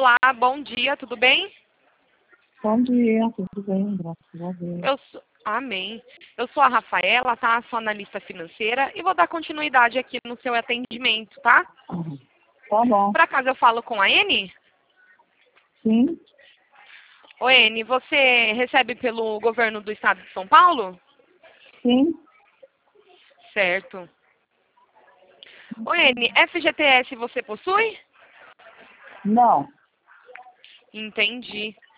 Olá, bom dia, tudo bem? Bom dia, tudo bem, graças a Deus. Amém. Eu sou a Rafaela, tá? Sou analista financeira e vou dar continuidade aqui no seu atendimento, tá? Tá bom. Por acaso eu falo com a Ene? Sim, Ô Ene, você recebe pelo governo do estado de São Paulo? sim, Certo. Ô Ene, FGTS você possui? não. Entendi.